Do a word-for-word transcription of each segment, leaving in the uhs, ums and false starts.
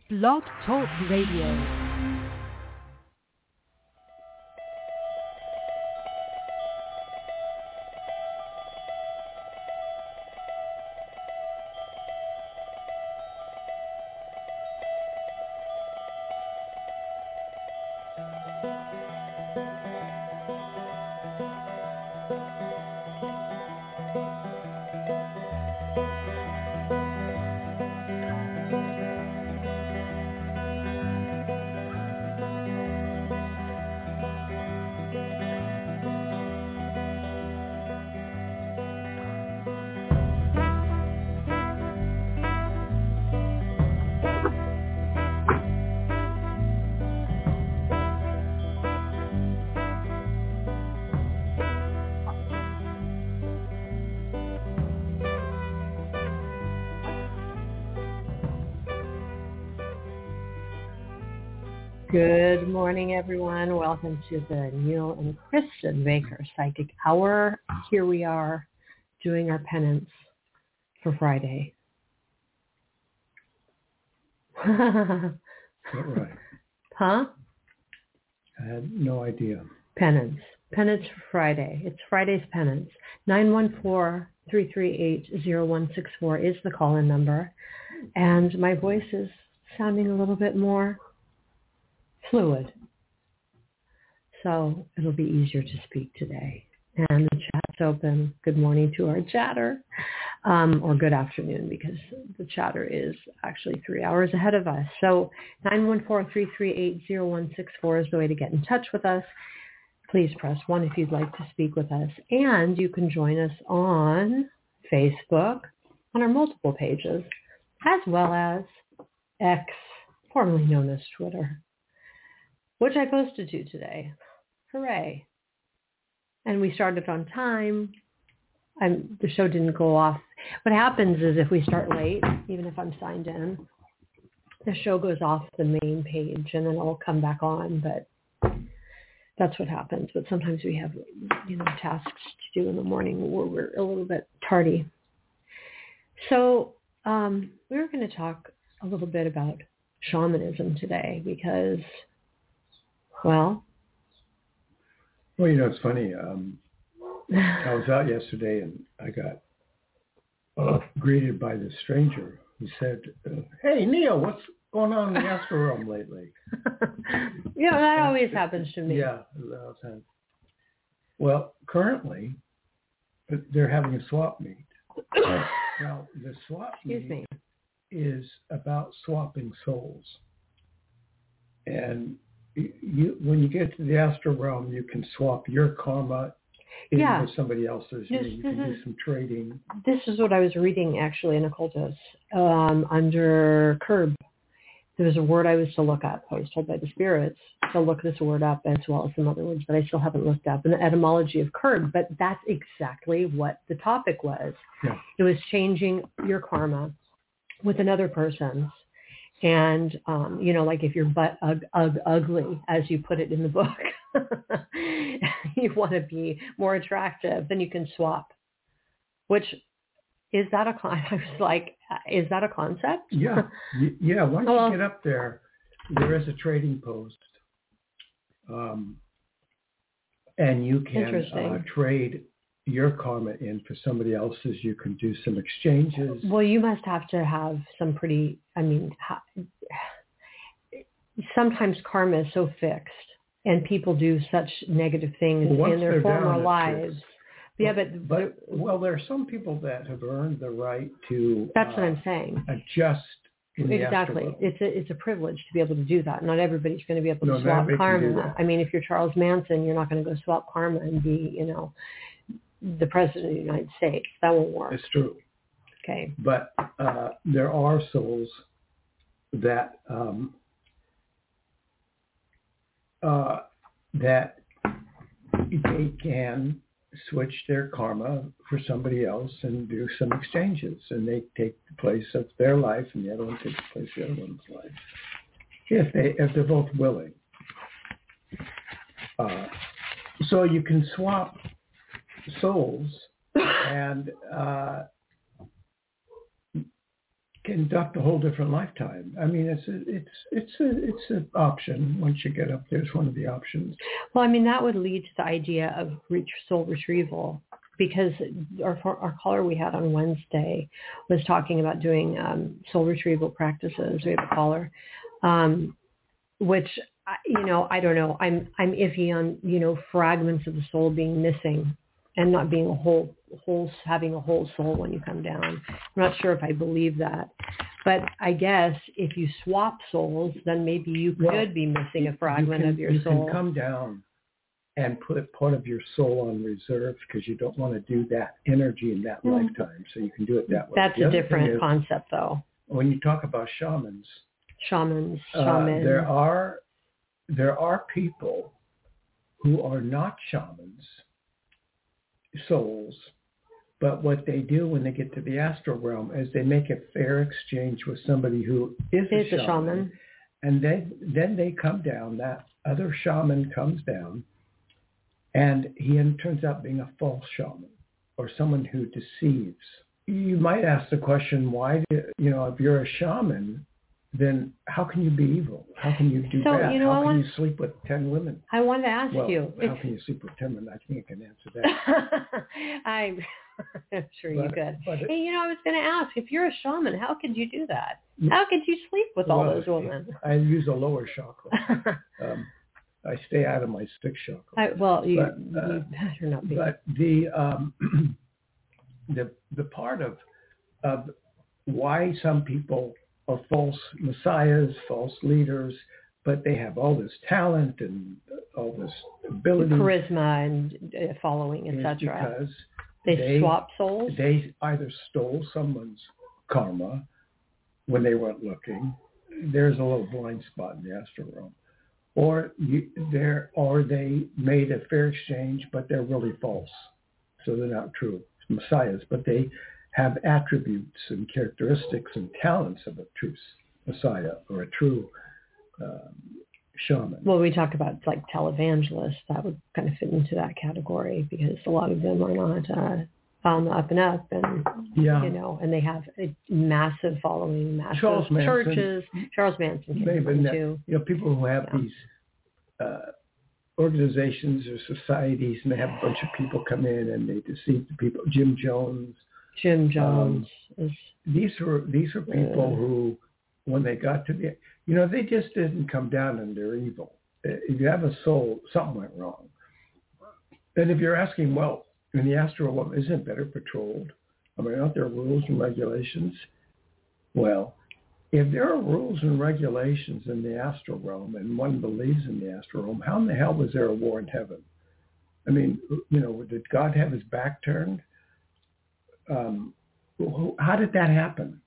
Blog Talk Radio. Good morning, everyone. Welcome to the Neil and Kristen Baker Psychic Hour. Here we are doing our penance for Friday. Is that right? Huh? I had no idea. Penance. Penance for Friday. It's Friday's penance. nine one four, three three eight, zero one six four is the call-in number. And my voice is sounding a little bit more fluid. So it'll be easier to speak today. And the chat's open. Good morning to our chatter. Um, or good afternoon, because the chatter is actually three hours ahead of us. So nine one four, three three eight, zero one six four is the way to get in touch with us. Please press one if you'd like to speak with us. And you can join us on Facebook, on our multiple pages, as well as X, formerly known as Twitter, which I posted to today. Hooray. And we started on time. I'm, the show didn't go off. What happens is if we start late, even if I'm signed in, the show goes off the main page and then it'll come back on. But that's what happens. But sometimes we have, you know, tasks to do in the morning where we're a little bit tardy. So um, we were going to talk a little bit about shamanism today because, well, Well, you know, it's funny. Um, I was out yesterday and I got uh, greeted by this stranger who said, uh, "Hey, Neil, what's going on in the astral realm lately?" Yeah, that always happens to me. Yeah. Well, currently, they're having a swap meet. Now, the swap Excuse meet me. is about swapping souls. And you, when you get to the astral realm, you can swap your karma into Yeah. somebody else's. This, you this can is, do some trading. This is what I was reading, actually, in Occultus, um, under curb. There was a word I was to look up. I was told by the spirits to look this word up, as well as some other words that I still haven't looked up, and the etymology of curb. But that's exactly what the topic was. Yeah. It was changing your karma with another person's. And, um, you know, like if you're butt ug, ug, ugly, as you put it in the book, you want to be more attractive, then you can swap. Which, is that a con? I was like, is that a concept? Yeah. Yeah. Once Oh, well. you get up there, there is a trading post. Um, and you can uh, trade your karma in for somebody else's. You can do some exchanges. Well, you must have to have some pretty, I mean, ha- sometimes karma is so fixed and people do such negative things well, in their former lives. Yeah, but, but, well, there are some people that have earned the right to that's uh, what I'm saying. Adjust in exactly. The it's a it's a privilege to be able to do that. Not everybody's going to be able to no, swap karma. I mean, if you're Charles Manson, you're not going to go swap karma and be, you know, the president of the United States. That won't work. It's true. Okay. But uh, there are souls that um, uh, that they can switch their karma for somebody else and do some exchanges, and they take the place of their life, and the other one takes the place of the other one's life. If they if they're both willing, uh, so you can swap souls and uh, conduct a whole different lifetime. I mean, it's a, it's it's a, it's an option. Once you get up there, it's one of the options. Well, I mean, that would lead to the idea of re- soul retrieval, because our our caller we had on Wednesday was talking about doing um, soul retrieval practices. We have a caller, um, which you know, I don't know. I'm I'm iffy on you know fragments of the soul being missing and not being a whole whole having a whole soul when you come down. I'm not sure if I believe that, but I guess if you swap souls, then maybe you could well, be missing a fragment you can, of your you soul. You can come down and put part of your soul on reserve because you don't want to do that energy in that mm. lifetime. So you can do it that way. That's the a different is, concept, though. When you talk about shamans, shamans, uh, shaman. there are there are people who are not shamans, souls, but what they do when they get to the astral realm is they make a fair exchange with somebody who is a shaman, a shaman, and then then they come down. That other shaman comes down, and he turns out being a false shaman or someone who deceives. You might ask the question, why do, you know, if you're a shaman, then how can you be evil? How can you do so, bad? You know, how can want, you sleep with ten women? I wanted to ask well, you. How can you sleep with ten women? I think I can answer that. I'm, I'm sure but, you could. But hey, you know, I was going to ask, if you're a shaman, how could you do that? How could you sleep with well, all those women? I use a lower chakra. um, I stay out of my sixth chakra. I, well, you, but, uh, you better not be. But the um, the the part of of why some people are false messiahs, false leaders, but they have all this talent and all this ability, charisma, and uh, following, et cetera. Because they, they swap souls. They either stole someone's karma when they weren't looking. There's a little blind spot in the astral realm. Or you, they're, or they made a fair exchange, but they're really false. So they're not true messiahs, but they have attributes and characteristics and talents of a true messiah or a true um, shaman. Well, we talk about like televangelists. That would kind of fit into that category because a lot of them are not uh, on the up and up, and yeah. you know, and they have a massive following, massive Charles churches. Manson, Charles Manson came in too. You know, people who have yeah. these uh, organizations or societies, and they have a bunch of people come in and they deceive the people. Jim Jones. Jim Jones. Um, is, these were these are people uh, who, when they got to the, you know, they just didn't come down and they're evil. If you have a soul, something went wrong. And if you're asking, well, in the astral realm, isn't it better patrolled? I mean, aren't there rules and regulations? Well, if there are rules and regulations in the astral realm and one believes in the astral realm, how in the hell was there a war in heaven? I mean, you know, did God have his back turned? Um, how did that happen?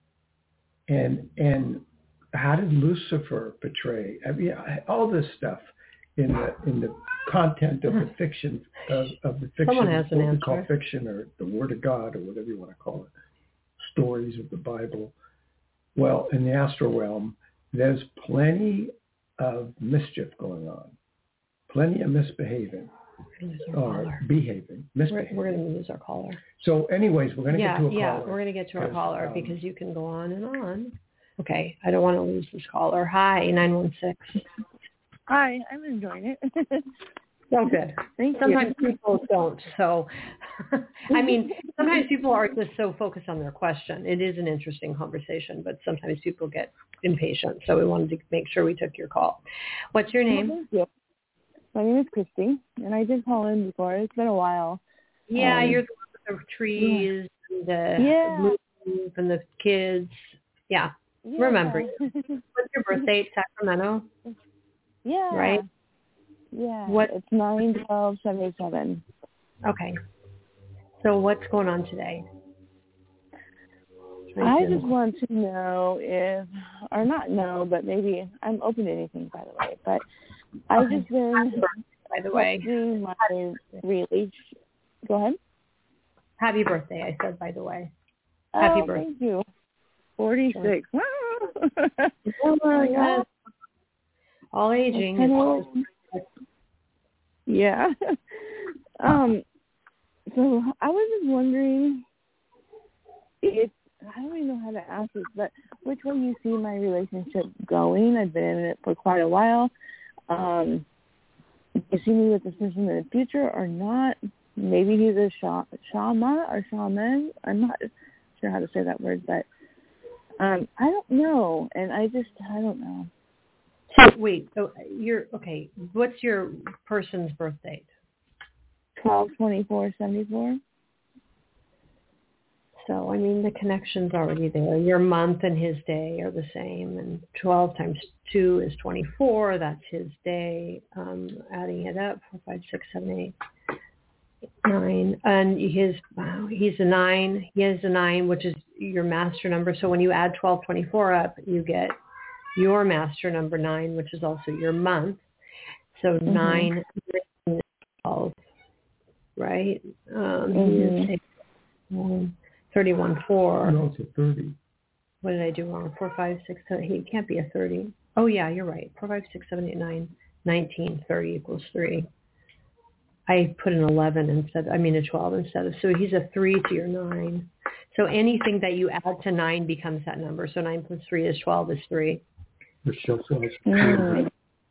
And and how did Lucifer betray? I mean, all this stuff in the in the content of the fiction of, of the fiction, Someone has an what we answer. call fiction, or the Word of God, or whatever you want to call it, stories of the Bible. Well, in the astral realm, there's plenty of mischief going on, plenty of misbehaving, or behaving, misbehaving. We're, we're going to lose our caller. So, anyways, we're going to yeah, get to a yeah, caller. Yeah, we're going to get to our caller um, because you can go on and on. Okay, I don't want to lose this caller. Hi, nine one six. Hi, I'm enjoying it. So good. Thank sometimes you. people don't. So, I mean, sometimes people are just so focused on their question. It is an interesting conversation, but sometimes people get impatient. So we wanted to make sure we took your call. What's your name? Thank you. My name is Christy, and I did call in before. It's been a while. Yeah, um, you're the one with the trees yeah. and the yeah. move and the kids. Yeah, yeah. remember. What's your birthday? Sacramento? Yeah. Right? Yeah. What? It's nine twelve seventy seven. Okay. So what's going on today? I just want to know if, or not know, but maybe I'm open to anything, by the way. But I've okay. just been, by the way, doing my relation. Go ahead. Happy birthday! I said, by the way. Oh, Happy birthday. Thank you. Forty-six. Oh my God. All aging. Yeah. um. So I was just wondering if I don't even know how to ask this, but which way you see my relationship going? I've been in it for quite a while. Um, do you see me with this person in the future or not? Maybe he's a sha- shama or shaman. I'm not sure how to say that word, but um, I don't know. And I just, I don't know. So wait, so you're, okay, what's your person's birth date? twelve twenty-four seventy-four. So, I mean, the connection's already there. Your month and his day are the same, and twelve times two is twenty-four. That's his day. Um, adding it up, four, five, six, seven, eight, nine. And his, wow, he's a nine. He has a nine, which is your master number. So when you add twelve twenty-four up, you get your master number nine, which is also your month. So mm-hmm. nine, twelve, right? Um, mm-hmm. he is a, thirty-one four. No, it's a thirty. What did I do wrong? four, five, six, seven, he can't be a thirty. Oh, yeah, you're right. four, five, six, seven, eight, nine, nineteen, thirty equals three. I put an eleven instead, I mean a twelve instead of, so he's a three to your nine. So anything that you add to nine becomes that number. So nine plus three is twelve is three. Mm.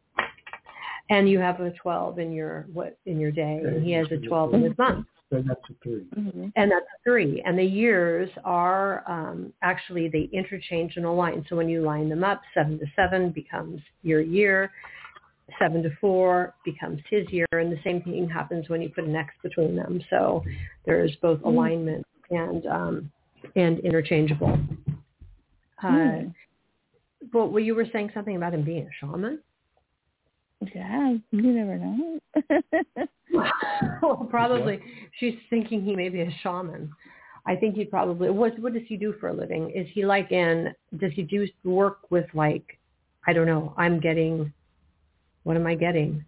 And you have a twelve in your, what, in your day, and he has a twelve in his month. So that's a three. Mm-hmm. And that's a three. And the years are um, actually, they interchange and align. So when you line them up, seven to seven becomes your year. Seven to four becomes his year. And the same thing happens when you put an X between them. So there's both mm-hmm. alignment and um, and interchangeable. Mm-hmm. Uh, but well, you were saying something about him being a shaman? Yeah, you never know. Well, probably she's thinking he may be a shaman. I think he probably, what, what does he do for a living? Is he like in, does he do work with like, I don't know, I'm getting, what am I getting?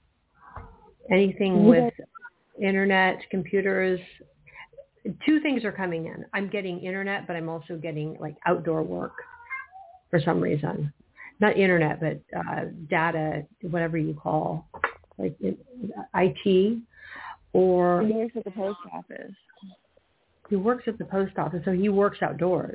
Anything yeah. with internet, computers. Two things are coming in. I'm getting internet, but I'm also getting like outdoor work for some reason. Not internet, but uh, data, whatever you call, like I T, or... He works at the post office. He works at the post office, so he works outdoors.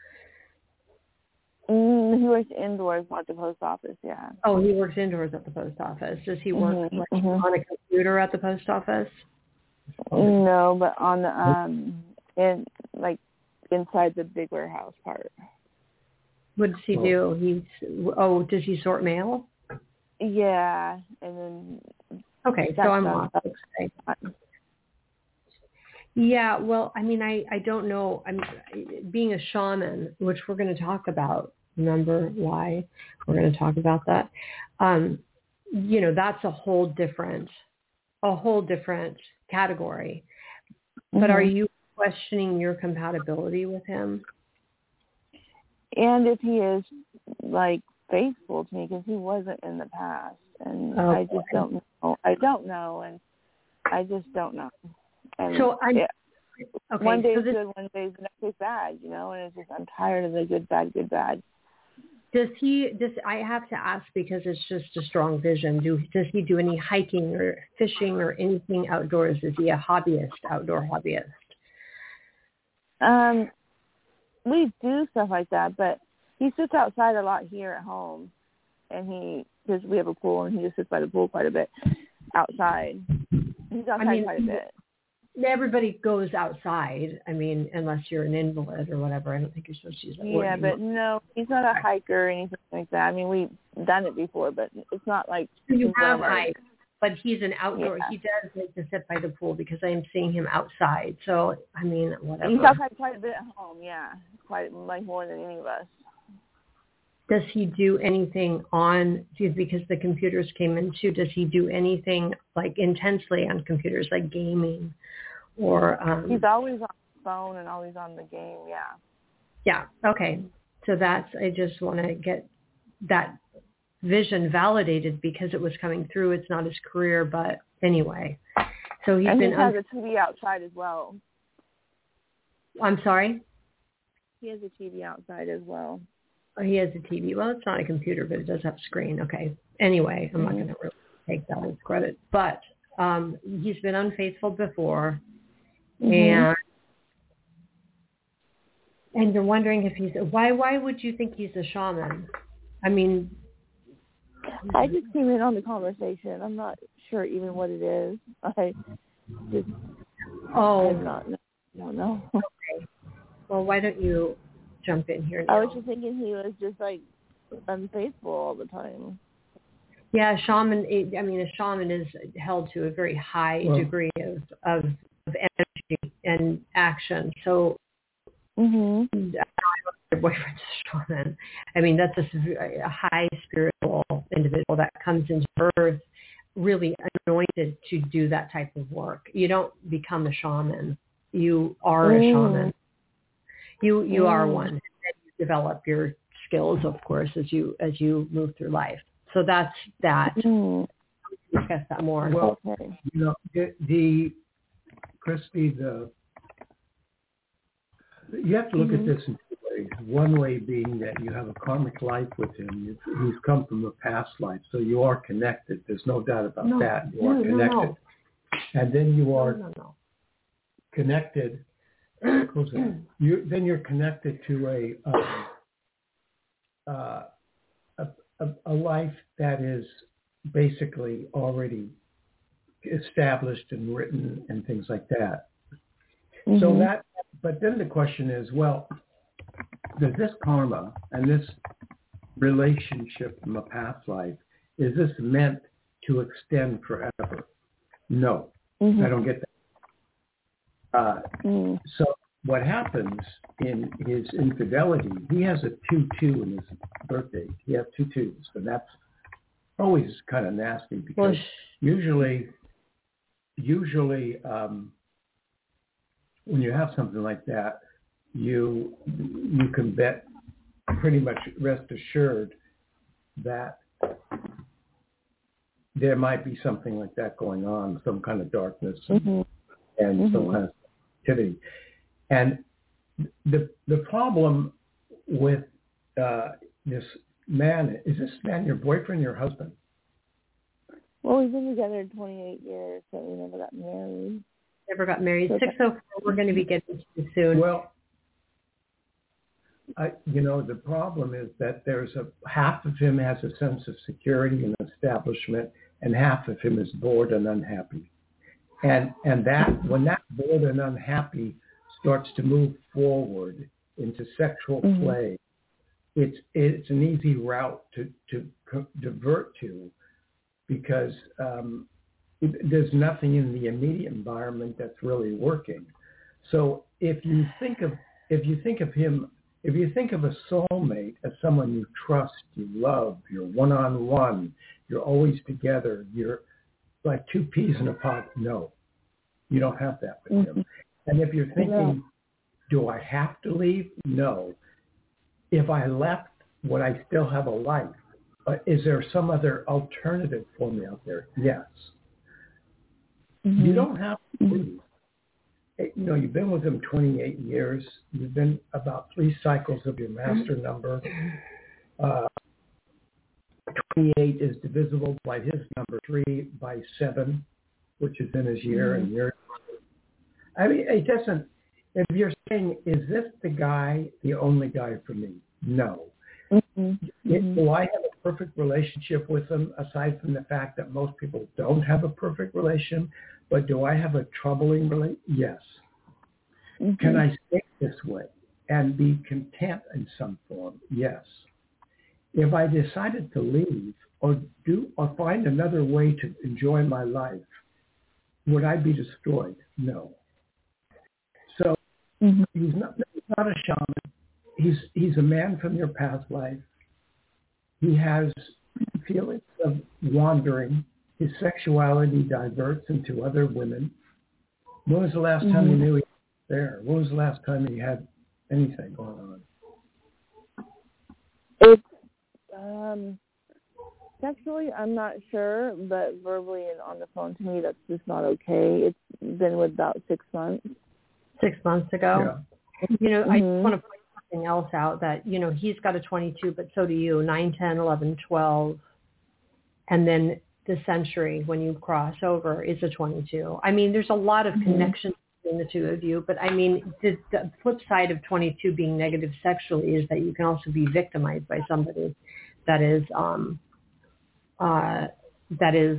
Mm, he works indoors at the post office, yeah. Oh, he works indoors at the post office. Does he work mm-hmm, like, mm-hmm. on a computer at the post office? No, but on the, um, in, like, inside the big warehouse part. What does he do? He's oh, does he sort mail? Yeah, and then okay, so I'm off. Yeah, well, I mean, I, I don't know. I'm being a shaman, which we're going to talk about. Remember why we're going to talk about that? Um, you know, that's a whole different, a whole different category. But mm-hmm. are you questioning your compatibility with him? And if he is, like, faithful to me, because he wasn't in the past. And oh, I just boy. don't know. I don't know, and I just don't know. And so I'm, yeah, okay, one day so is this, good, one day is the next is bad, you know, and it's just, I'm tired of the good, bad, good, bad. Does he, does, I have to ask because it's just a strong vision. Do, does he do any hiking or fishing or anything outdoors? Is he a hobbyist, outdoor hobbyist? Um. We do stuff like that, but he sits outside a lot here at home, and he, because we have a pool, and he just sits by the pool quite a bit outside. He's outside I mean, quite a bit. Everybody goes outside, I mean, unless you're an invalid or whatever. I don't think you're supposed to use that word. Yeah, but no, he's not a hiker or anything like that. I mean, we've done it before, but it's not like... You have hiked. But he's an outdoor. Yeah. He does like to sit by the pool because I'm seeing him outside. So I mean, whatever. He's outside quite a bit at home. Yeah, quite like more than any of us. Does he do anything on? Because the computers came in too. Does he do anything like intensely on computers, like gaming, or? Um, he's always on the phone and always on the game. Yeah. Yeah. Okay. So that's. I just want to get that vision validated because it was coming through. It's not his career, but anyway. So he's and been. he has un- a T V outside as well. I'm sorry? He has a T V outside as well. Oh, he has a T V. Well, it's not a computer, but it does have a screen. Okay. Anyway, I'm mm-hmm. not going to really take that as credit. But um, he's been unfaithful before. Mm-hmm. And And you're wondering if he's, why, why would you think he's a shaman? I mean, I just came in on the conversation. I'm not sure even what it is. I just, oh, I'm not, I don't know. Okay. Well, why don't you jump in here now? I was just thinking he was just like unfaithful all the time. Yeah, shaman, I mean, a shaman is held to a very high well, degree of, of, of energy and action. So, mm-hmm. your boyfriend's a shaman. I mean, that's a, a high spiritual individual that comes into earth really anointed to do that type of work. You don't become a shaman. You are mm. a shaman. You you mm. are one. And you develop your skills, of course, as you as you move through life. So that's that. Mm. Discuss that more. Well, okay. you know, the, the Christy, the you have to look mm-hmm. at this in two ways. One way being that you have a karmic life with him. He's come from a past life, so you are connected. There's no doubt about no, that. You no, are connected, no, no. and then you are no, no, no. connected. you then you're connected to a. Um, uh, A, a, a life that is basically already established and written and things like that. Mm-hmm. So that, but then the question is, well, does this karma and this relationship from a past life, is this meant to extend forever? No, mm-hmm. I don't get that. Uh, mm. So what happens in his infidelity, he has a two two in his birthday. He has two twos, and that's always kind of nasty because well, usually, usually um, when you have something like that, you you can bet pretty much rest assured that there might be something like that going on, some kind of darkness and, mm-hmm. and mm-hmm. some kind of activity. And the the problem with uh, this man, is this man your boyfriend, your husband? Well, we've been together twenty-eight years, so we never got married. Never got married. So six oh four, we're going to be getting to soon. Well, I, you know, the problem is that there's a, half of him has a sense of security and establishment, and half of him is bored and unhappy. And and that, when that bored and unhappy starts to move forward into sexual mm-hmm. play, it's it's an easy route to, to co- divert to because um, it, there's nothing in the immediate environment that's really working. So if you think of if you think of him, if you think of a soulmate as someone you trust, you love, you're one-on-one, you're always together, you're like two peas in a pod, no, you don't have that with mm-hmm. him. And if you're thinking, yeah. do I have to leave? No. If I left, would I still have a life? Uh, is there some other alternative for me out there? Yes. Mm-hmm. You don't have to leave. You know, you've been with him twenty-eight years. You've been about three cycles of your master mm-hmm. number. Uh, twenty-eight is divisible by his number three by seven, which is in his year mm-hmm. and year. I mean, it doesn't, if you're saying, is this the guy, the only guy for me? No. Mm-hmm. It, do I have a perfect relationship with him, aside from the fact that most people don't have a perfect relation? But do I have a troubling relationship? Yes. Mm-hmm. Can I stay this way and be content in some form? Yes. If I decided to leave or do or find another way to enjoy my life, would I be destroyed? No. So mm-hmm. he's not he's not a shaman. He's he's a man from your past life. He has feelings of wandering. His sexuality diverts into other women. When was the last mm-hmm. time you knew he was there? When was the last time he had anything going on? It's um, sexually, I'm not sure, but verbally and on the phone to me, that's just not okay. It's been with about six months. Six months ago. Yeah. You know, mm-hmm. I just want to point something else out that, you know, he's got a twenty-two, but so do you, nine, ten, eleven, twelve. And then the century, when you cross over, is a twenty-two. I mean, there's a lot of mm-hmm. connections between the two of you. But I mean, the, the flip side of twenty-two being negative sexually is that you can also be victimized by somebody that is, um, uh, that is,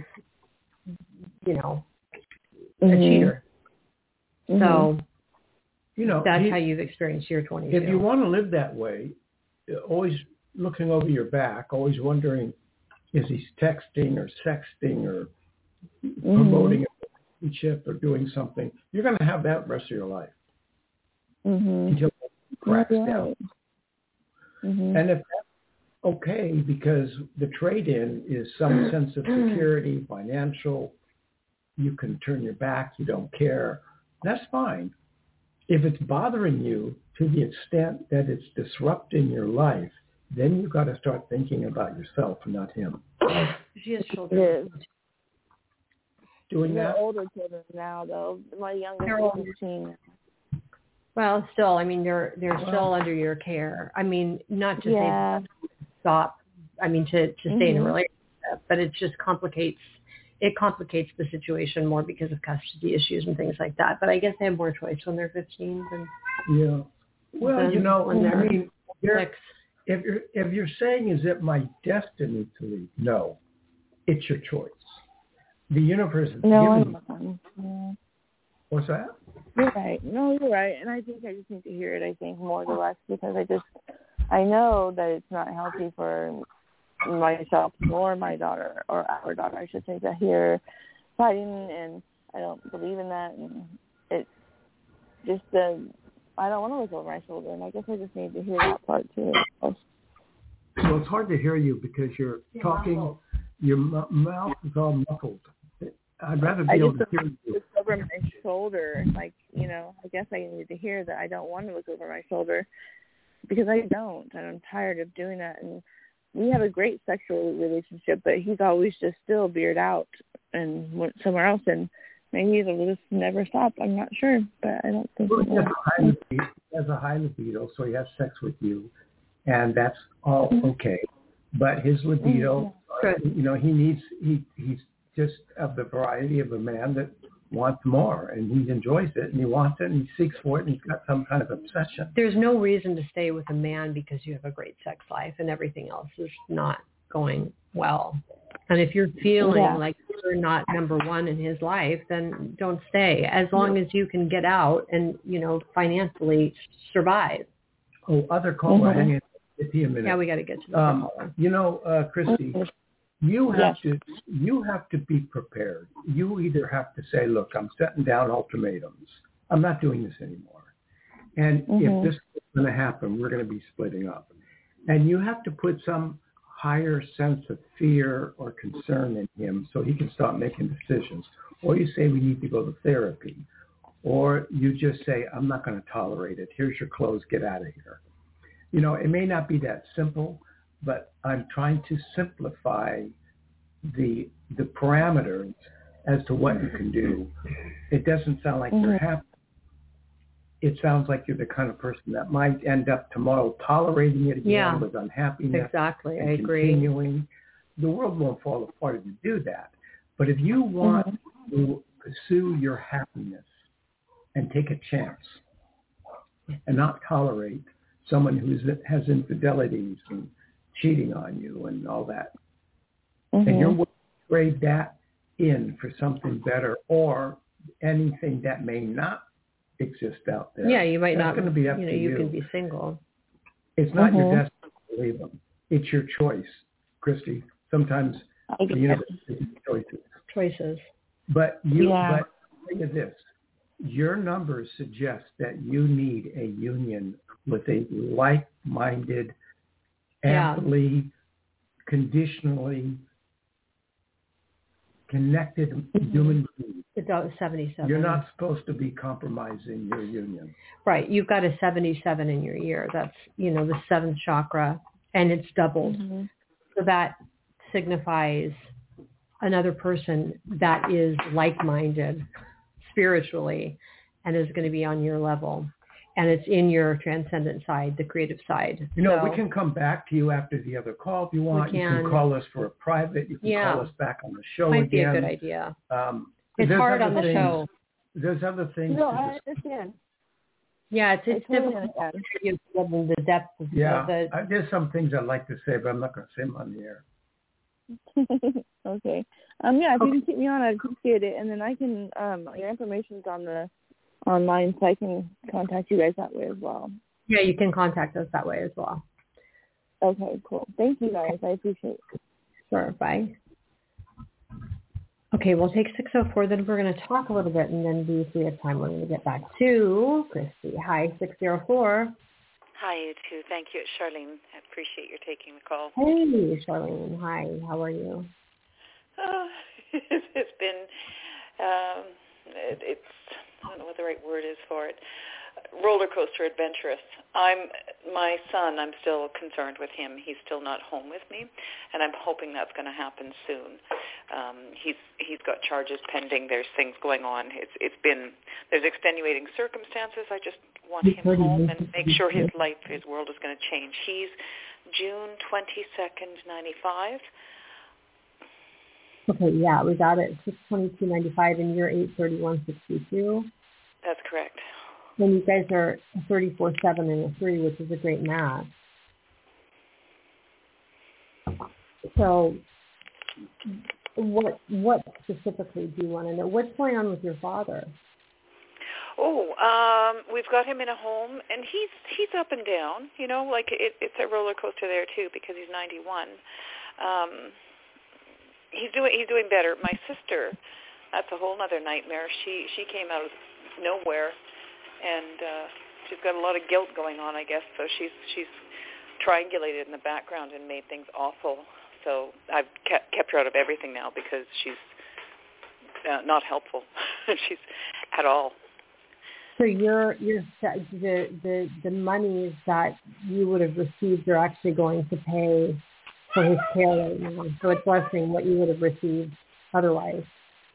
you know, mm-hmm. a cheater. Mm-hmm. So, you know, that's he, how you've experienced your twenty-two. If you want to live that way, always looking over your back, always wondering, is he texting or sexting or mm-hmm. promoting a relationship or doing something? You're going to have that the rest of your life mm-hmm. until it cracks right. down. Mm-hmm. And if that's okay, because the trade-in is some sense of security, financial, you can turn your back, you don't care, that's fine. If it's bothering you to the extent that it's disrupting your life, then you've got to start thinking about yourself and not him. She has children. Yes. Doing They're that? older children now, though. My youngest is fifteen. Well, still, I mean, they're they're well, still under your care. I mean, not to yeah. say stop. I mean, to, to mm-hmm. stay in a relationship, but it just complicates it complicates the situation more because of custody issues and things like that. But I guess they have more choice when they're fifteen than yeah. Well, you know, when I mean, six. if you're if you're saying, is it my destiny to leave? No, it's your choice. The universe is no, giving you. Yeah. What's that? You're right. No, you're right. And I think I just need to hear it, I think, more or less, because I just, I know that it's not healthy for myself nor my daughter, or our daughter, I should say, to hear fighting, and I don't believe in that. And it's just, uh, I don't want to look over my shoulder, and I guess I just need to hear that part too. Well, it's hard to hear you because you're You're talking, muffled. your m- mouth is all muffled. I'd rather be I able just to hear you. look over my shoulder, like, you know, I guess I need to hear that I don't want to look over my shoulder, because I don't, and I'm tired of doing that. And we have a great sexual relationship, but he's always just still veered out and went somewhere else, and maybe it'll just never stop. I'm not sure, but I don't think Well, it he, has will. a high libido, he has a high libido, so he has sex with you, and that's all okay. But his libido, Mm-hmm. you know, he needs, he he's just of the variety of a man that wants more, and he enjoys it, and he wants it, and he seeks for it, and he's got some kind of obsession. There's no reason to stay with a man because you have a great sex life and everything else is not going well. And if you're feeling Yeah. like you're not number one in his life, then don't stay. As long as you can get out and, you know, financially survive. Oh, other caller, Mm-hmm. hang on, give me a minute. Yeah, we got to get to the Um, caller. you know, uh, Christy, you have Yes. to you have to be prepared. You either have to say, look, I'm setting down ultimatums. I'm not doing this anymore. And Mm-hmm. if this is going to happen, we're going to be splitting up. And you have to put some higher sense of fear or concern in him so he can start making decisions. Or you say we need to go to therapy. Or you just say, I'm not going to tolerate it. Here's your clothes. Get out of here. You know, it may not be that simple, but I'm trying to simplify the the parameters as to what you can do. It doesn't sound like mm-hmm. you're happy. It sounds like you're the kind of person that might end up tomorrow tolerating it again yeah, with unhappiness. Exactly, and I agree. Continuing. The world won't fall apart if you do that. But if you want mm-hmm. to pursue your happiness and take a chance and not tolerate someone who has infidelities and cheating on you and all that, mm-hmm. and you're willing to trade that in for something better or anything that may not exist out there. Yeah, you might That's not. Going to be up you know, to you you. can be single. It's not mm-hmm. your destiny to leave them. It's your choice, Christy. Sometimes the universe gives choices. Choices. But you, yeah. but think of this. Your numbers suggest that you need a union with a like-minded, yeah. amply, conditionally connected mm-hmm. human being. It's seventy-seven. You're not supposed to be compromising your union. Right. You've got a seventy-seven in your year. That's, you know, the seventh chakra, and it's doubled. Mm-hmm. So that signifies another person that is like-minded spiritually and is going to be on your level. And it's in your transcendent side, the creative side. You know, so, we can come back to you after the other call if you want. Can. You can call us for a private. You can yeah. call us back on the show Might again. Might be a good idea. Um, it's hard on the things, show. there's other things. No, to I dis- understand. Yeah, it's, it's I totally difficult understand. to give them the depth of yeah, the, I, there's some things I'd like to say, but I'm not going to say them on the air. Okay. Um. Yeah. If Okay. you can keep me on, I'd appreciate it, and then I can. Um. Your information's on the online, so I can contact you guys that way as well. yeah, you can contact us that way as well. Okay. Cool. Thank you guys. I appreciate it. Sure, bye. Okay, we'll take six oh four, then we're going to talk a little bit, and then we, if we have time, we're going to get back to Christy. Hi, six oh four. Hi, you too. Thank you. It's Charlene. I appreciate your taking the call. Hey, Charlene. Hi, how are you? Oh, it's been, um, it, it's, I don't know what the right word is for it, roller coaster adventurous. I'm, my son, I'm still concerned with him. He's still not home with me, and I'm hoping that's going to happen soon. Um, he's he's got charges pending. There's things going on. It's it's been, there's extenuating circumstances. I just want him home and make sure his life, his world is going to change. He's June twenty-second, ninety-five. Okay, yeah, we got it. six twenty-two ninety-five, and you're eight thirty-one sixty-two. That's correct. And you guys are thirty-four seven and a three, which is a great match. So what what specifically do you want to know? What's going on with your father? Oh, um, we've got him in a home, and he's he's up and down. You know, like it, it's a roller coaster there too because he's ninety-one. Um, he's doing he's doing better. My sister, that's a whole other nightmare. She she came out of nowhere, and uh, she's got a lot of guilt going on, I guess. So she's she's triangulated in the background and made things awful. So I've kept kept her out of everything now because she's uh, not helpful. she's at all. So your your the the the monies that you would have received are actually going to pay for his care right now. So it's less than what you would have received otherwise.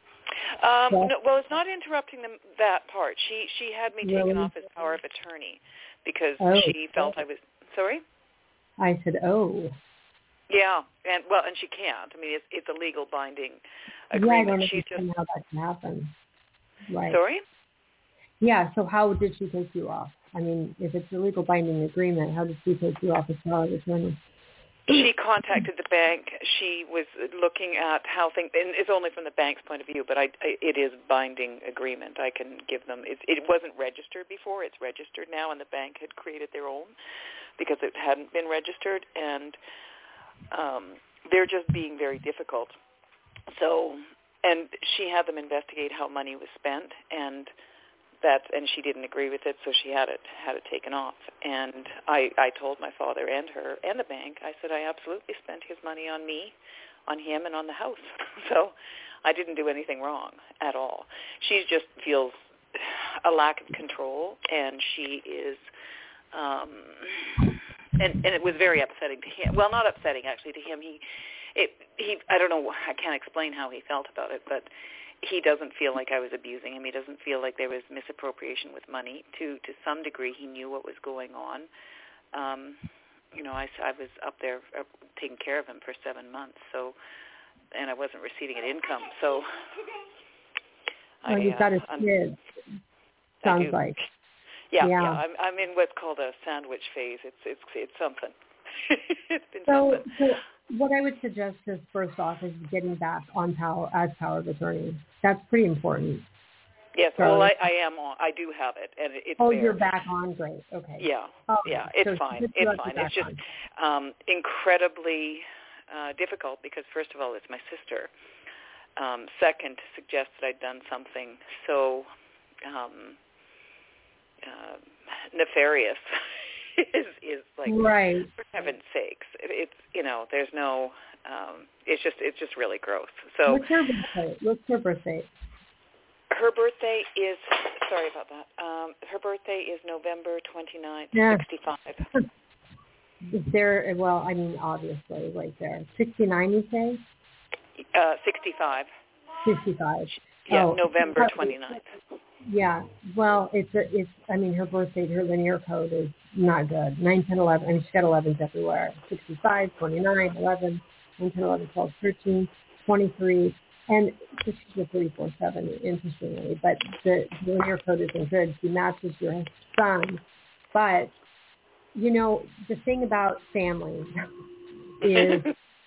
Um, yeah. no, well, it's not interrupting them, that part. She she had me really? taken off as power of attorney because oh. she felt I was sorry. I said, oh. Yeah, and well, and she can't. I mean, it's it's a legal binding Yeah, agreement. I don't She's understand just how that can happen. Right. Sorry. Yeah, so how did she take you off? I mean, if it's a legal binding agreement, how did she take you off as power of attorney? She contacted the bank. She was looking at how things, and it's only from the bank's point of view, but I, I, it is binding agreement. I can give them, it, it wasn't registered before. It's registered now, and the bank had created their own because it hadn't been registered, and um, they're just being very difficult. So, and she had them investigate how money was spent, and that, and she didn't agree with it, so she had it had it taken off. And I, I told my father and her and the bank, I said, I absolutely spent his money on me, on him, and on the house. So I didn't do anything wrong at all. She just feels a lack of control, and she is, um, and, and it was very upsetting to him. Well, not upsetting, actually, to him. He, it, he, I don't know, I can't explain how he felt about it, but he doesn't feel like I was abusing him. He doesn't feel like there was misappropriation with money. To to some degree, he knew what was going on. Um, you know, I, I was up there uh, taking care of him for seven months, so, and I wasn't receiving an income. So, Oh, I, you've got a uh, kid. Sounds like. Yeah, yeah. yeah. I'm, I'm in what's called a sandwich phase. It's it's it's something. It's been so, something. So what I would suggest is first off is getting back on power as power of attorney. That's pretty important. Yes, so, well, I, I am on. I do have it, and it's Oh, there. you're back on. Great. Okay. Yeah, oh, yeah. It's so fine. It's fine. It's just um, incredibly uh, difficult because, first of all, it's my sister. Um, second, to suggest that I'd done something so um, uh, nefarious. Is, is like, right. For heaven's sakes, it, it's you know, there's no, um, it's just it's just really gross. So what's her birthday? What's her birthday? Her birthday is sorry about that. Um, her birthday is November twenty-ninth, yeah. sixty-five. Is there? Well, I mean, obviously, right there. Sixty-nine, you say? Uh, sixty-five. Sixty-five. Yeah, oh, November twenty-ninth. Yeah, well, it's a, it's. I mean, her birthday, her linear code is not good. Nine, ten, eleven. I mean, she's got elevens everywhere. Sixty-five, twenty-nine, eleven, nine, ten, eleven, twelve, thirteen, twenty-three, And this is a thirty-four seven, interestingly, but the linear code isn't good. She matches your son. But, you know, the thing about family is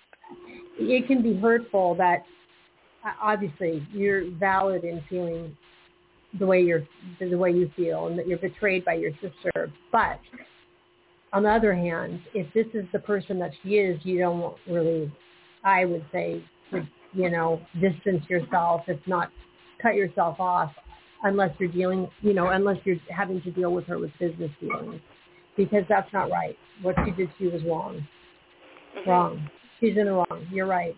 it can be hurtful that, obviously, you're valid in feeling the way you're, the way you feel and that you're betrayed by your sister. But on the other hand, if this is the person that she is, you don't really, I would say, you know, distance yourself, if not cut yourself off, unless you're dealing, you know, unless you're having to deal with her with business dealings, because that's not right. What she did to you was wrong. Mm-hmm. Wrong. She's in the wrong. You're right.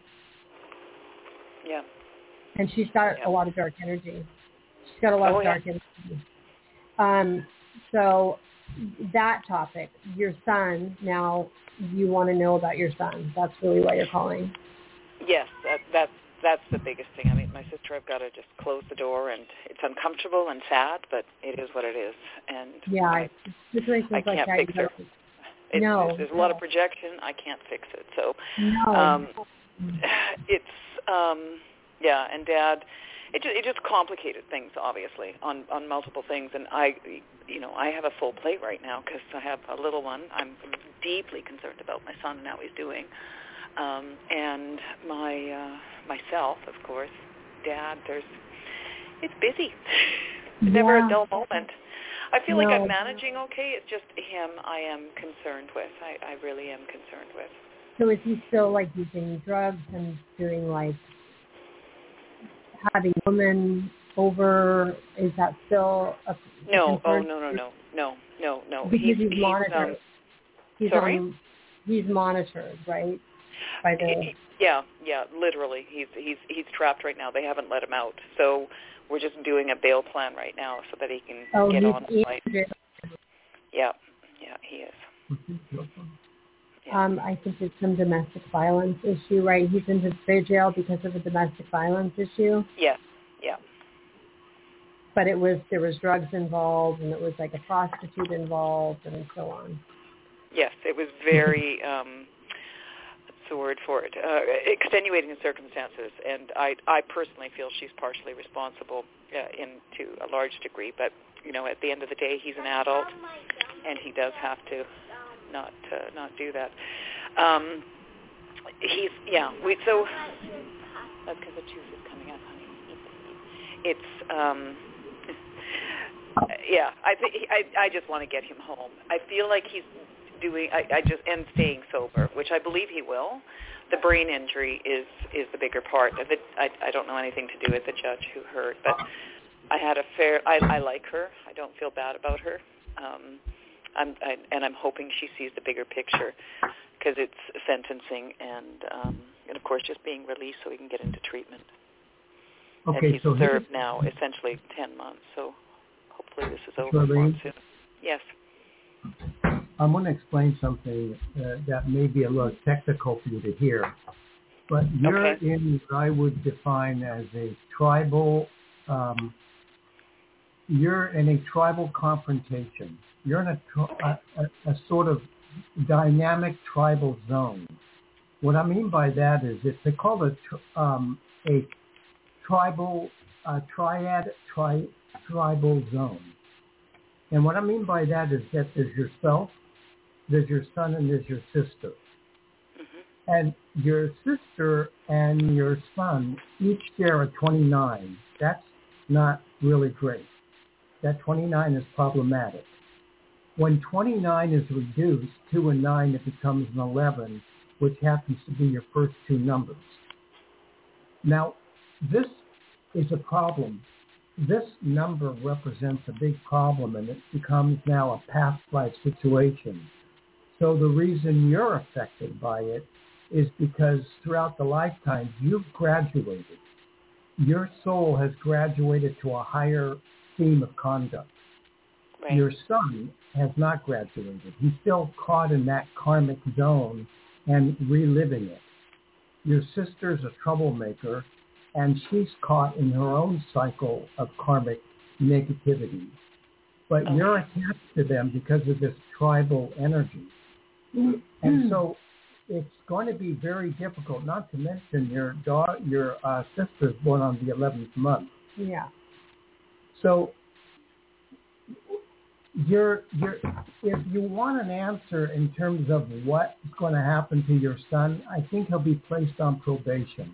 Yeah. And she's got yeah. a lot of dark energy. She's got a lot oh, of dark yeah. energy. Um, so that topic, your son, now you want to know about your son. That's really why you're calling. Yes, that, that's that's the biggest thing. I mean, my sister, I've got to just close the door, and it's uncomfortable and sad, but it is what it is. And yeah, I, situations I can't like fix her. It, no, there's, there's a lot of projection. I can't fix it. So no. um, it's, um, yeah, and Dad, it just, it just complicated things, obviously, on, on multiple things. And I, you know, I have a full plate right now because I have a little one. I'm deeply concerned about my son and how he's doing. Um, and my uh, myself, of course, Dad. There's it's busy. It's yeah. never a dull moment. I feel no. like I'm managing okay. It's just him I am concerned with. I, I really am concerned with. So is he still like using drugs and doing like having women over? Is that still a no? concern? Oh no no no no no no. Because he's, he's, he's monitored. Um, he's sorry. On, he's monitored, right? By the yeah, yeah, literally. He's he's he's trapped right now. They haven't let him out, so we're just doing a bail plan right now so that he can oh, get he's, on he's flight. Yeah, yeah, he is. Yeah. Um, I think it's some domestic violence issue, right? He's in his jail because of a domestic violence issue. Yeah, yeah. But it was there was drugs involved, and it was like a prostitute involved, and so on. Yes, it was very. Um, the word for it, uh, extenuating circumstances, and I, I personally feel she's partially responsible uh, in to a large degree. But you know, at the end of the day, he's an adult, and he does have to not uh, not do that. Um, he's yeah. We so that's because the tooth is coming up, honey. It's um, yeah. I think I I just want to get him home. I feel like he's. Doing, I, I just and staying sober, which I believe he will. The brain injury is, is the bigger part of it. I, I don't know anything to do with the judge who heard, but I had a fair. I, I like her. I don't feel bad about her. Um, I'm I, and I'm hoping she sees the bigger picture because it's sentencing and um, and of course just being released so he can get into treatment. Okay, and he's so served now essentially ten months. So hopefully this is over for him soon. Yes. I'm going to explain something uh, that may be a little technical for you to hear, but you're okay. in what I would define as a tribal, um, you're in a tribal confrontation. You're in a, a, a, a sort of dynamic tribal zone. What I mean by that is it's called a, um, a tribal, uh, triad tri, tribal zone. And what I mean by that is that there's yourself, there's your son, and there's your sister. Mm-hmm. And your sister and your son each share a twenty-nine. That's not really great. That twenty-nine is problematic. When twenty-nine is reduced, two and nine, it becomes an eleven, which happens to be your first two numbers. Now, this is a problem. This number represents a big problem, and it becomes now a past life situation. So the reason you're affected by it is because throughout the lifetime, you've graduated. Your soul has graduated to a higher theme of conduct. Right. Your son has not graduated. He's still caught in that karmic zone and reliving it. Your sister's a troublemaker, and she's caught in her own cycle of karmic negativity. But okay. You're attached to them because of this tribal energy. Mm-hmm. And so it's going to be very difficult. Not to mention your daughter, your uh, sister's born on the eleventh month. Yeah. So, you're you're if you want an answer in terms of what's going to happen to your son, I think he'll be placed on probation.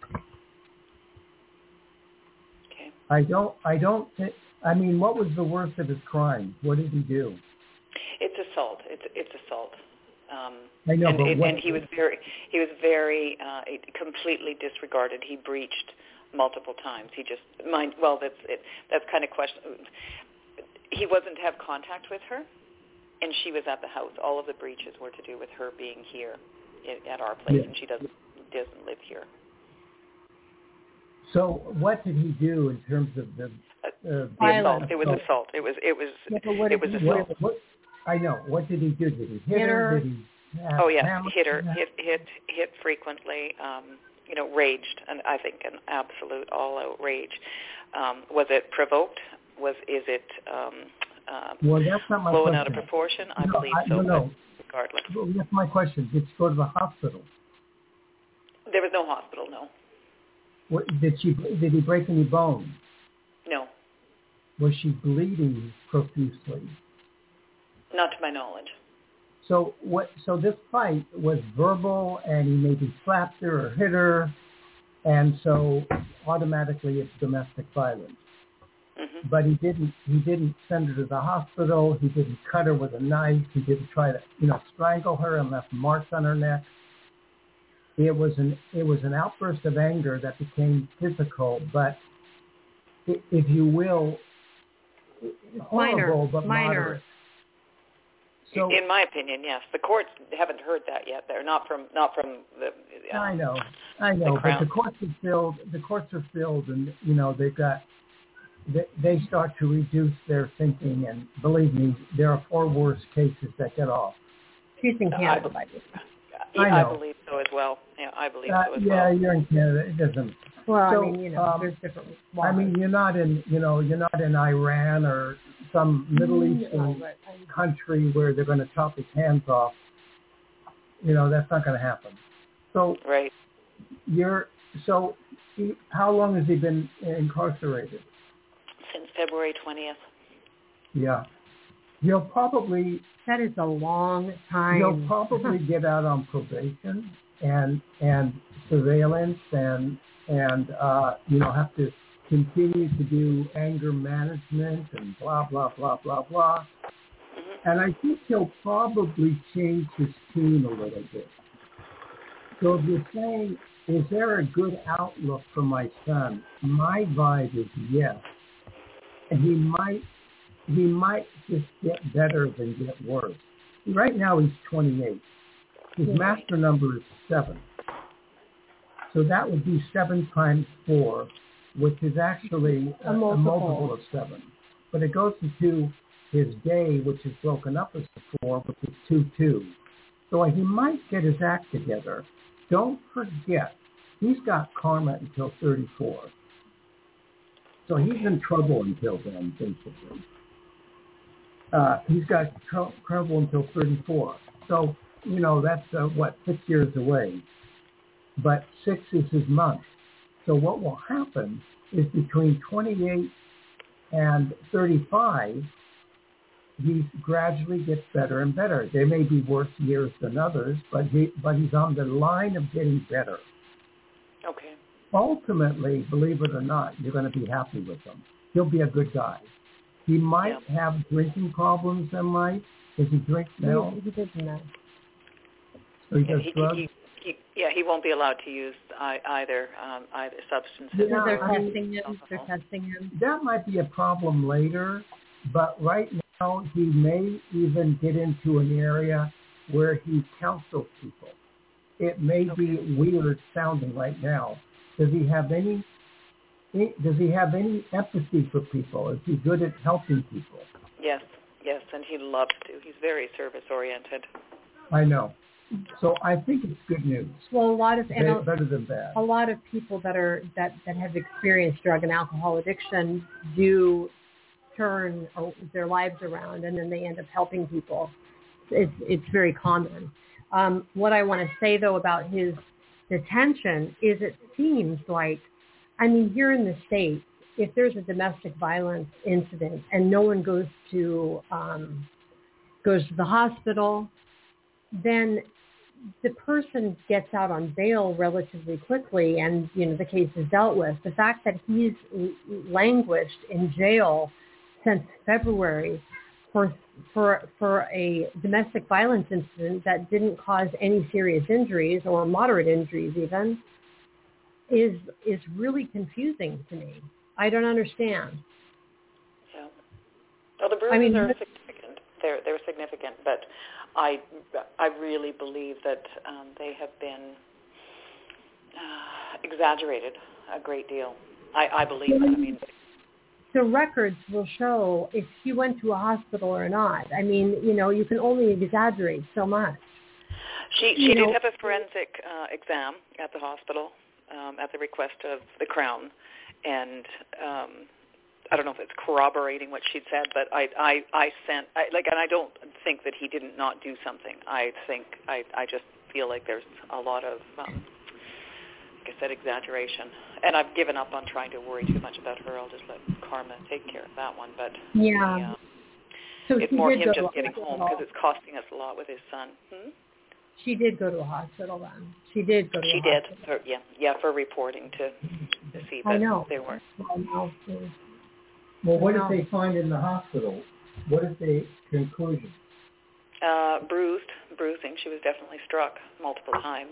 Okay. I don't. I don't think. I mean, what was the worst of his crime? What did he do? It's assault. It's it's assault. Um, I know, and, but it, what, and he was very he was very uh, completely disregarded. He breached multiple times. He just mind. Well, that's it. That's kind of question. He wasn't to have contact with her, and she was at the house. All of the breaches were to do with her being here at our place, yeah. and she doesn't doesn't live here. So what did he do in terms of the Uh, uh, the assault. It was assault. It was it was Yeah, but what it did was he assault. What, what, I know. What did he do? Did he hit, Hit her? her? Did he? Have Oh yes, hammer? hit her, hit hit hit frequently. Um, you know, raged, and I think an absolute all-out rage. Um, was it provoked? Was is it um, uh, Well, that's not my blown question. out of proportion? I no, believe I, so. No, no. But regardless, Well, that's my question. Did she go to the hospital? there was no hospital. No, What, did she? Did he break any bones? no, Was she bleeding profusely? not to my knowledge. So what? So this fight was verbal, and he maybe slapped her or hit her, and so automatically it's domestic violence. Mm-hmm. But he didn't. He didn't send her to the hospital. He didn't cut her with a knife. He didn't try to, you know, strangle her and left marks on her neck. It was an. It was an outburst of anger that became physical, but if you will, horrible Minor, but minor. moderate. So, in my opinion, yes. The courts haven't heard that yet. They're not from not from the. Um, I know, I know, the but the courts are filled. The courts are filled, and you know they've got. They, they start to reduce their thinking, and believe me, there are far worse cases that get off. She's in Canada. I, I, I, know. I believe so as well. Yeah, I believe uh, so as yeah, well. you're in Canada. It doesn't. Well, so, I mean, you know, um, there's different I mean, you're not in, you know, you're not in Iran or some Middle Eastern no, country where they're going to chop his hands off. You know, that's not going to happen. So, right. You're so. He, how long has he been incarcerated? Since February twentieth. Yeah, you'll probably. That is a long time. You'll probably get out on probation and and surveillance and and uh, you know have to continue to do anger management and blah blah blah blah blah. Mm-hmm. And I think he'll probably change his tune a little bit. So if you're saying, is there a good outlook for my son? My vibe is yes. And he might he might just get better than get worse. Right now he's twenty-eight. His Mm-hmm. master number is seven. So that would be seven times four, which is actually a, a, multiple. a multiple of seven. But it goes into his day, which is broken up as four, which is two, two. So he might get his act together. Don't forget, he's got karma until thirty-four. So he's in trouble until then, basically. Uh, he's got tr- trouble until thirty-four. So, you know, that's, uh, what, six years away. But six is his month. So what will happen is between twenty-eight and thirty-five, he gradually gets better and better. There may be worse years than others, but he but he's on the line of getting better. Okay. Ultimately, believe it or not, you're going to be happy with him. He'll be a good guy. He might yeah. have drinking problems in life. Does he drink now? He, he doesn't know. So he Yeah, does he, drugs? he, he, yeah, he won't be allowed to use I, either um, either substances. Yeah, they're I mean, testing him. They're testing him. That might be a problem later, but right now he may even get into an area where he counsels people. It may Okay. be weird sounding right now. Does he have any? Does he have any empathy for people? Is he good at helping people? Yes, yes, and he loves to. He's very service oriented. I know. So I think it's good news. Well, a lot of and a, better than bad. a lot of people that are that, that have experienced drug and alcohol addiction do turn their lives around, and then they end up helping people. It's it's very common. Um, what I want to say, though, about his detention is it seems like, I mean, here in the States, if there's a domestic violence incident and no one goes to um, goes to the hospital, then the person gets out on bail relatively quickly and, you know, the case is dealt with. The fact that he's languished in jail since February for for for a domestic violence incident that didn't cause any serious injuries or moderate injuries even is is really confusing to me. I don't understand. Yeah. Well, the bruises I mean, are significant. They're they're significant, but I I really believe that um, they have been uh, exaggerated a great deal. I, I believe that. I mean, the records will show if he went to a hospital or not. I mean, you know, you can only exaggerate so much. She she you did know, have a forensic uh, exam at the hospital um, at the request of the Crown, and um, I don't know if it's corroborating what she'd said, but I I, I sent I, like, and I don't think that he didn't not do something. I think I I just feel like there's a lot of um, like I said, exaggeration. And I've given up on trying to worry too much about her. I'll just let Karma take care of that one. But yeah, the, uh, so it's more him just getting home because it's costing us a lot with his son. Hmm? She did go to a hospital then. She did go to she a did. hospital. For, yeah, yeah, for reporting to, to see. But I know. They weren't. I know. Well, what did they find in the hospital? What is the conclusion? Uh, bruised, bruising. She was definitely struck multiple times.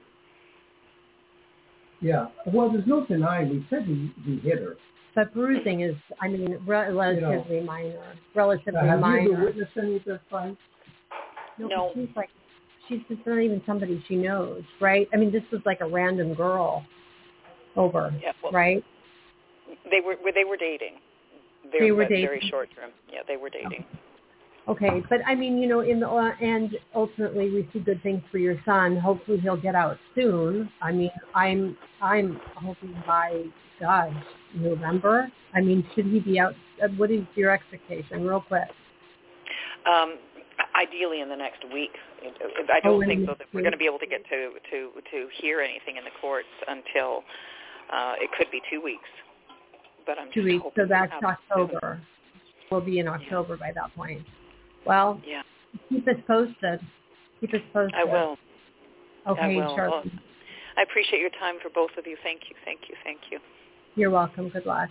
Yeah. Well, there's no denying. We said he, he hit her. But bruising is, I mean, relatively you know, minor. Relatively uh, have minor. Have you ever witnessed any of their fights? No. no. She's like, she's just not even somebody she knows, right? I mean, this was like a random girl over, yeah, well, right? They were they were dating. Very, they were but dating. Very short term. Yeah, they were dating. Okay, but I mean, you know, in the uh, and ultimately we see good things for your son. Hopefully he'll get out soon. I mean, I'm I'm hoping by gosh, November. I mean, should he be out? What is your expectation, real quick? Um, ideally in the next week. I don't oh, think though that we're going to be able to get to to to hear anything in the courts until uh, it could be two weeks. But I'm two just weeks. So that's October. Soon. We'll be in October yeah. by that point. Well, yeah. keep us posted. Keep us posted. I will. Okay, I will. sure. Well, I appreciate your time for both of you. Thank you. Thank you. Thank you. You're welcome. Good luck.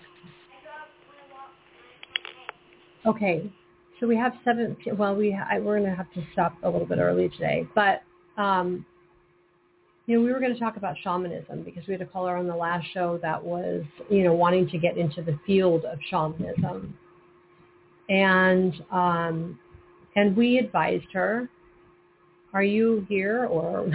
Okay, so we have seven. Well, we I, we're going to have to stop a little bit early today, but um, you know, we were going to talk about shamanism because we had a caller on the last show that was, you know, wanting to get into the field of shamanism, and um, and we advised her. Are you here or?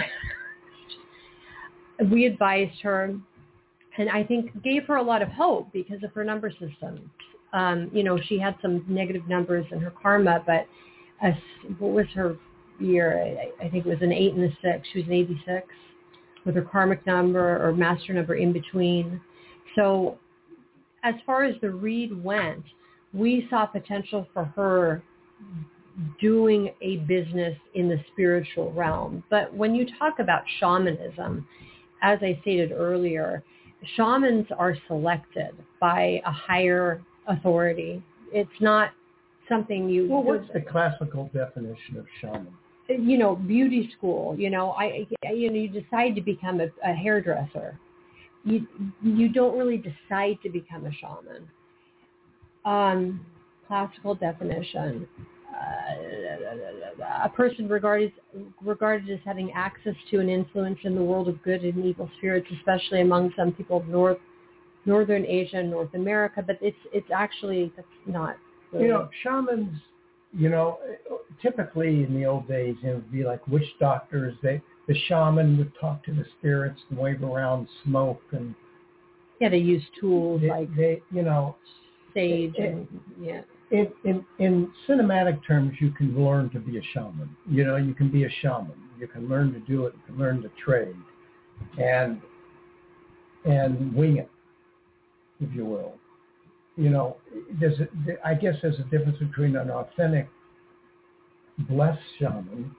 We advised her, and I think gave her a lot of hope because of her number system. Um, you know, she had some negative numbers in her karma, but as, what was her year? I, I think it was an eight and a six. She was an eighty-six with her karmic number or master number in between. So as far as the read went, we saw potential for her doing a business in the spiritual realm. But when you talk about shamanism, as I stated earlier, shamans are selected by a higher authority. It's not something you... Well, what's the classical definition of shaman? You know, beauty school. You know, I, you know, you decide to become a, a hairdresser. You you don't really decide to become a shaman. Um, classical definition. Uh, a person regarded regarded as having access to and influence in the world of good and evil spirits, especially among some people of North Northern Asia and North America. But it's it's actually that's not. Really. You know, shamans. You know, typically in the old days, it would be like witch doctors. They the shaman would talk to the spirits and wave around smoke and. Yeah, they use tools they, like they, you know, sage it, and yeah. In, in in cinematic terms, you can learn to be a shaman. You know, you can be a shaman. You can learn to do it. You can learn to trade, and and wing it, if you will. You know, there's a, I guess there's a difference between an authentic blessed shaman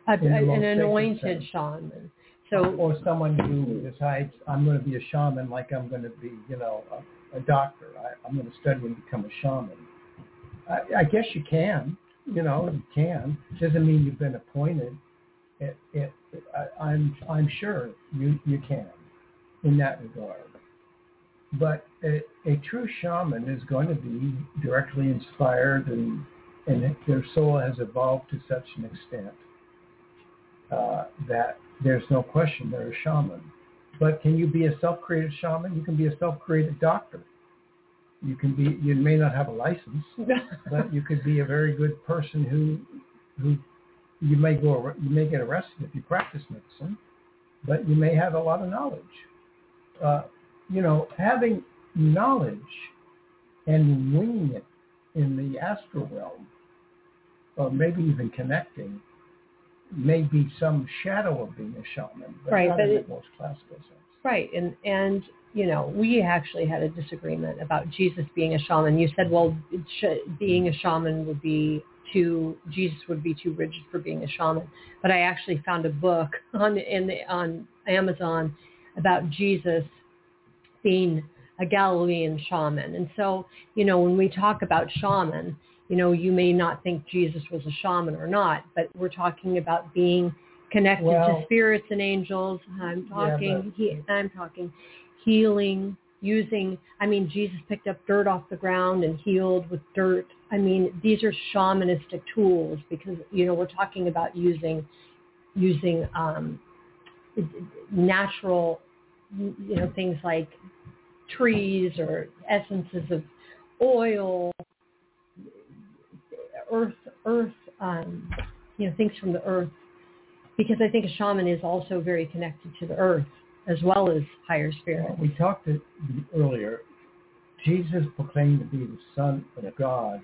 a, in the an most sacred anointed sense. shaman. So, or someone who decides I'm going to be a shaman, like I'm going to be, you know, a, a doctor. I, I'm going to study and become a shaman. I, I guess you can, you know, you can. Doesn't mean you've been appointed. It, it, I, I'm, I'm sure you, you can, in that regard. But a, a true shaman is going to be directly inspired, and and their soul has evolved to such an extent uh, that there's no question they're a shaman. But can you be a self-created shaman? You can be a self-created doctor. You can be. You may not have a license, but you could be a very good person who, who, you may go. You may get arrested if you practice medicine, but you may have a lot of knowledge. Uh, you know, having knowledge and winging it in the astral realm, or maybe even connecting, may be some shadow of being a shaman, but right, not but in it, the most classical sense. Right, and and you know, we actually had a disagreement about Jesus being a shaman. You said, well, it should, being a shaman would be too, Jesus would be too rigid for being a shaman. But I actually found a book on in the, on Amazon about Jesus being a Galilean shaman. And so, you know, when we talk about shaman, you know, you may not think Jesus was a shaman or not, but we're talking about being connected well, to spirits and angels. I'm talking, yeah, but, he, I'm talking healing, using, I mean, Jesus picked up dirt off the ground and healed with dirt. I mean, these are shamanistic tools because, you know, we're talking about using, using um, natural, you know, things like trees or essences of oil, earth, earth, um, you know, things from the earth, because I think a shaman is also very connected to the earth as well as higher spirit. Well, we talked earlier, Jesus proclaimed to be the Son of God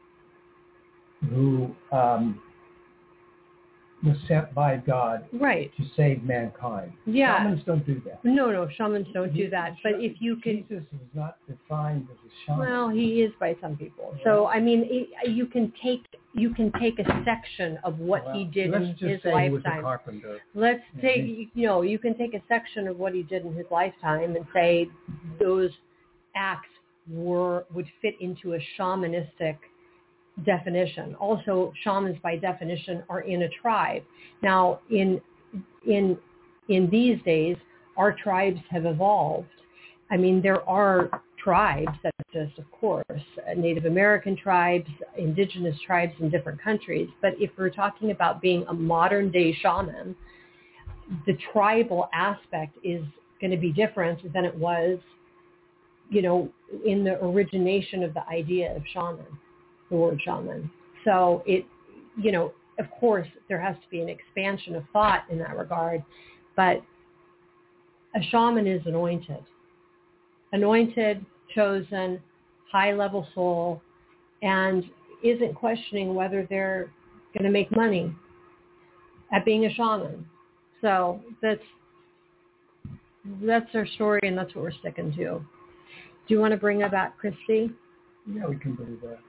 who um, was sent by God right. to save mankind. Yeah. Shamans don't do that. No, no, shamans don't do that. But if you can... Jesus is not defined as a shaman. Well, he is by some people. So, I mean, it, you can take you can take a section of what well, he did let's in just his say lifetime. He was a carpenter. Let's and take, he, you know, you can take a section of what he did in his lifetime and say those acts were would fit into a shamanistic definition. Also, shamans by definition are in a tribe. Now, in in in these days, our tribes have evolved. I mean, there are tribes that exist, of course, Native American tribes, indigenous tribes in different countries. But if we're talking about being a modern day shaman, the tribal aspect is going to be different than it was, you know, in the origination of the idea of shaman, the word shaman. So it, you know, of course, there has to be an expansion of thought in that regard, but a shaman is anointed. Anointed, chosen, high-level soul, and isn't questioning whether they're going to make money at being a shaman. So that's that's our story, and that's what we're sticking to. Do you want to bring about Christy? Yeah, we can believe that.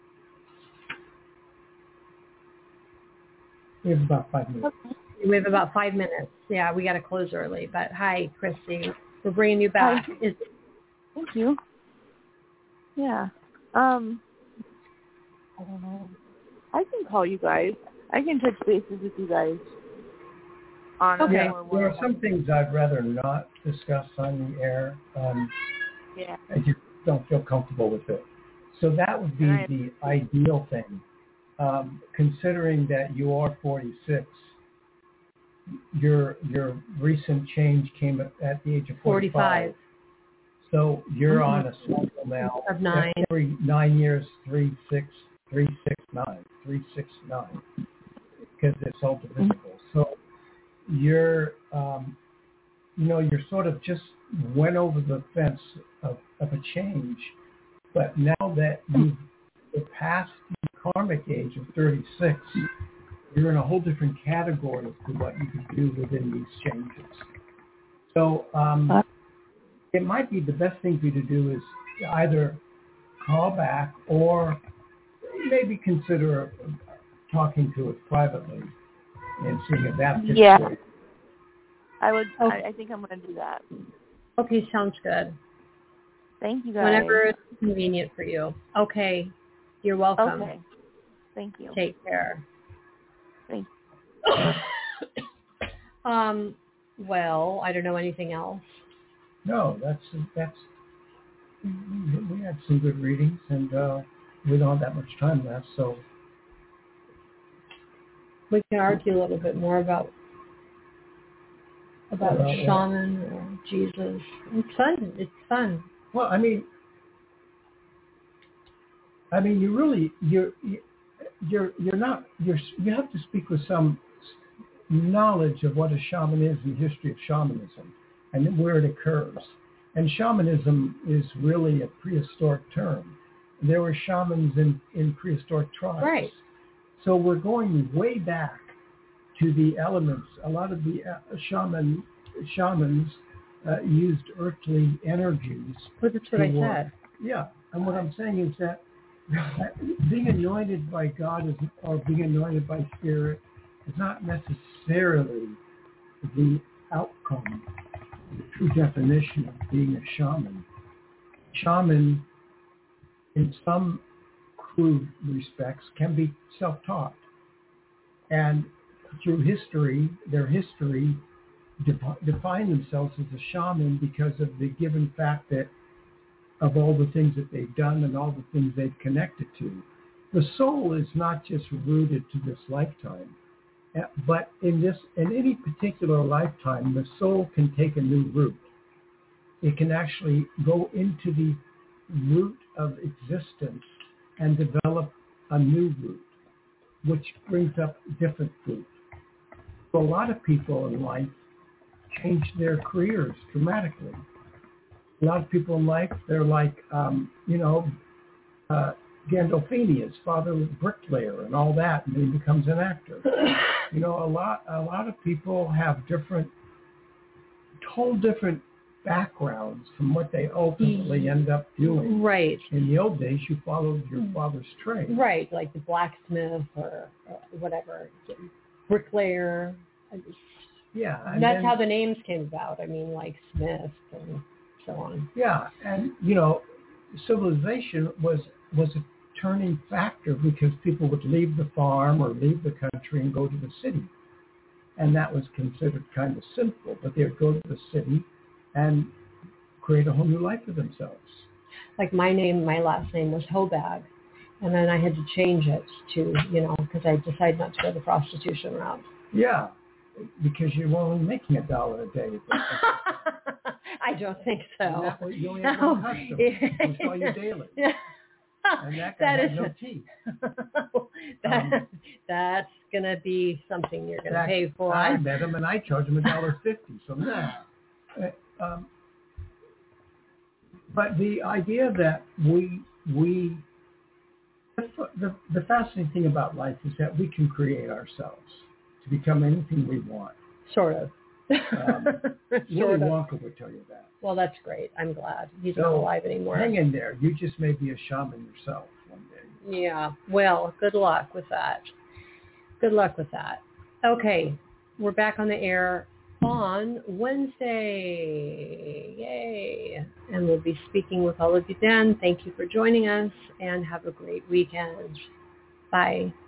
We have about five minutes. We have about five minutes. Yeah, we got to close early. But hi, Christy. We're bringing you back. Is, Thank you. Yeah. Um, I don't know. I can call you guys. I can touch bases with you guys. On okay. more There are some things I'd rather not discuss on the air. Um, yeah. I just don't feel comfortable with it. So that would be Right. the ideal thing. Um, considering that you are forty-six, your your recent change came at, at the age of forty-five. forty-five. So you're Mm-hmm. on a cycle now. Of nine. Every nine years, three, six, three, six, nine, three, six, nine, because it's all divisible. Mm-hmm. So you're, um, you know, you're sort of just went over the fence of, of a change, but now that you've passed the karmic age of thirty-six, you're in a whole different category as to what you could do within these changes. So um, it might be the best thing for you to do is either call back or maybe consider talking to us privately and seeing if that fits Yeah. for you. I would. Okay. I, I think I'm going to do that. Okay, sounds good. Thank you, guys. Whenever it's convenient for you. Okay. You're welcome. Okay. Thank you. Take care. Thank you. um, well, I don't know anything else. No, that's that's. We had some good readings, and uh, we don't have that much time left, so we can argue a little bit more about about well, shaman or Jesus. It's fun. It's fun. Well, I mean, I mean, you really you're you're you're not you're you have to speak with some knowledge of what a shaman is and the history of shamanism and where it occurs. And shamanism is really a prehistoric term. There were shamans in, in prehistoric tribes. Right. So we're going way back to the elements. A lot of the uh, shaman shamans uh, used earthly energies. But that's what I work. said. Yeah. And what I'm saying is that being anointed by God is, or being anointed by Spirit is not necessarily the outcome, the true definition of being a shaman. Shaman, in some crude respects, can be self-taught. And through history, their history defi- define themselves as a shaman because of the given fact that of all the things that they've done and all the things they've connected to. The soul is not just rooted to this lifetime, but in this, in any particular lifetime, the soul can take a new route. It can actually go into the root of existence and develop a new route, which brings up different fruit. So a lot of people in life change their careers dramatically. A lot of people in life, they're like, um, you know, uh, Gandolfini, his father was a bricklayer and all that, and then he becomes an actor. You know, a lot, a lot of people have different, whole different backgrounds from what they ultimately end up doing. Right. In the old days, you followed your father's trade. Right, like the blacksmith or, or whatever, bricklayer. Yeah. And that's then, how the names came about. I mean, like Smith and so on. Yeah, and you know, civilization was was a turning factor because people would leave the farm or leave the country and go to the city, and that was considered kind of sinful. But they would go to the city and create a whole new life for themselves. Like my name, my last name was Hobag, and then I had to change it to, you know, because I decided not to go the prostitution route. Yeah, because you're only making a dollar a day. I don't think so. And that was, you only had one customer who saw you daily. Yeah. And that guy that had is, no teeth. that, um, that's going to be something you're going to pay for. I met him and I charged him a dollar fifty. So nah. Um, but the idea that we we the, the the fascinating thing about life is that we can create ourselves to become anything we want. Sort of. Um, Willy Wonka would tell you that. Well, that's great. I'm glad he's so, not alive anymore. Hang in there. You just may be a shaman yourself one day. Yeah. Well, good luck with that. Good luck with that. Okay. We're back on the air on Wednesday. Yay. And we'll be speaking with all of you then. Thank you for joining us and have a great weekend. Bye.